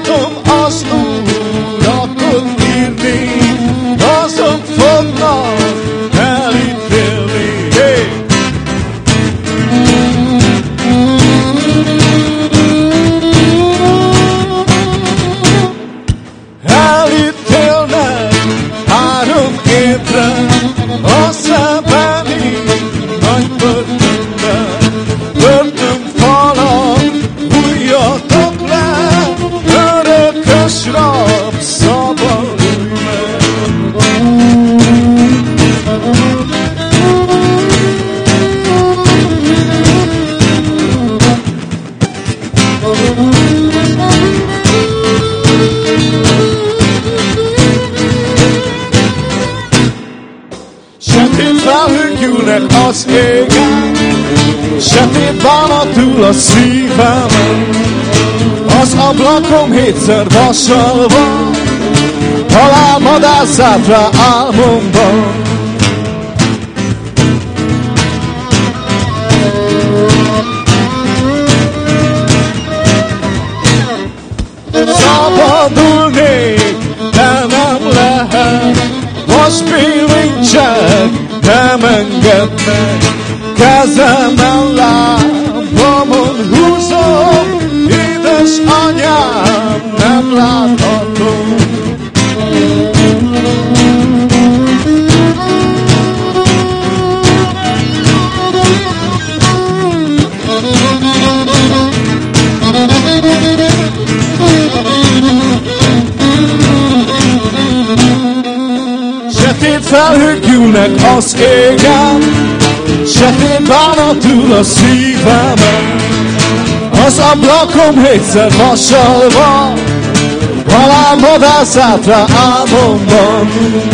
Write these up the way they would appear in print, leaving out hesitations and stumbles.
látom az Urakot írni, azok fognak elítélni. Hey! Elítélnek 3 évre a szebeni nagy börtönbe. Börtönfalak hújjatok le, örökös rab szabadulj meg. Sötét felhők gyűlnek az égen, sötét bánatul a szívemen. Az ablakom 7-szer vasalva, halálmadár szállt rá álmomban. Szabadulnék, de nem lehet, most bilincsek, nem engednek. Kezemen lábamon húzom, édesanyám, nem láthatom. Sötét felhők gyűlnek az égen, sötét bánatul a szívemen. Az ablakom 7-szer vasalva, halálmadár szállt rá álmomban.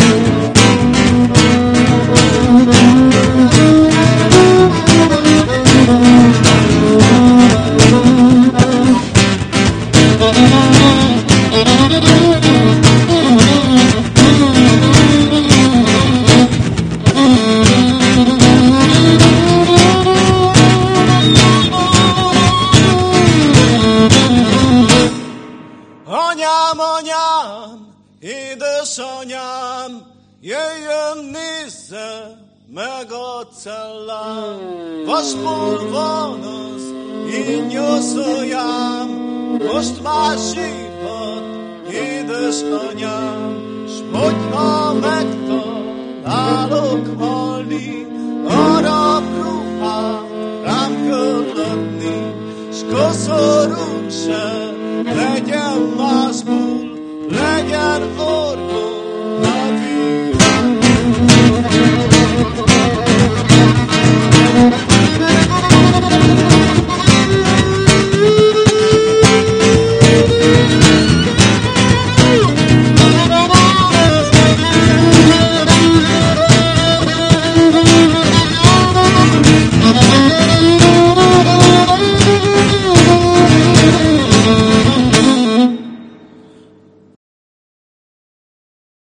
Anyám, anyám, édesanyám, jöjjön, nézze meg a cellám. Vasból van az én nyoszójám, most már sírhat édesanyám. S hogyha megtalálok halni, arab ruhát rám köllötni, s koszorúm se legyen másból, legyen orr.